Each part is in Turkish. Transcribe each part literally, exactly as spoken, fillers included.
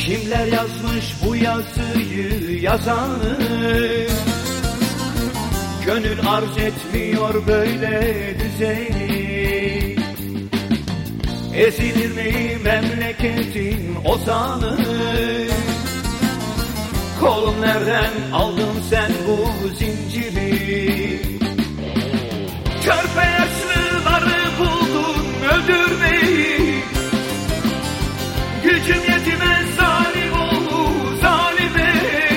Kimler yazmış bu yazıyı yazanı? Gönül arz etmiyor böyle düzeni. Ezilir mi memleketin ozanı? Kolum nereden aldın sen bu zinciri? Körpe yaşlıları buldun öldürmeyi. Gücüm yetmez zalim oğlu zalime.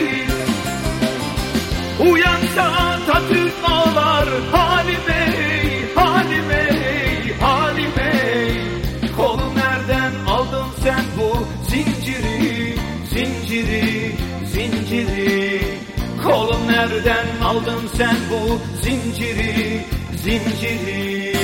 Uyansa Atatürk ağlar halime, halime, halime. Kolum nereden aldın sen bu zinciri, zinciri, zinciri? Kolum nereden aldın sen bu zinciri, zinciri?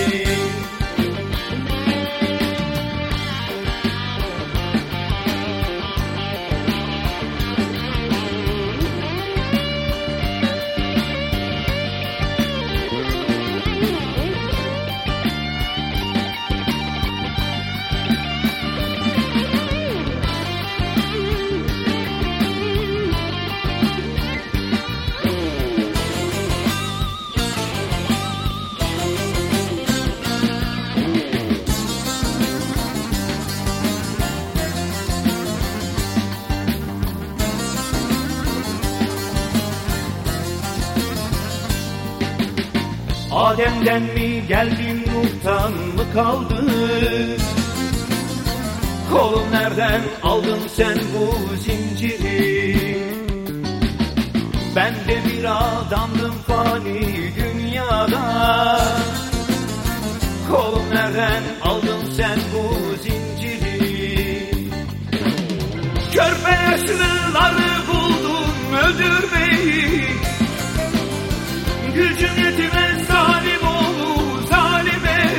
Adem'den mi geldin, Nuh'tan mı kaldın? Kolum nereden aldın sen bu zinciri? Ben de bir adamdım fani dünyada. Kolum nereden aldın sen bu zinciri? Körpe yaşlıları buldun öldürmeyi. Gücüm yetmez zalim oğlu zalime.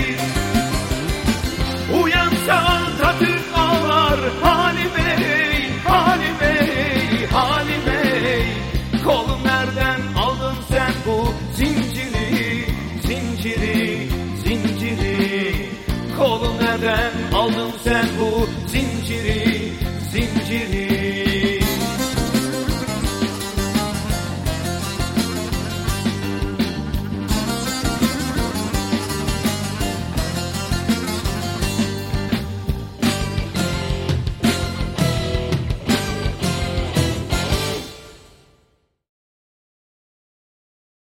Uyansa Atatürk ağlar halime, halime, halime. Kolum nereden aldın sen bu zinciri, zinciri, zinciri? Kolum nereden aldın sen bu zinciri, zinciri?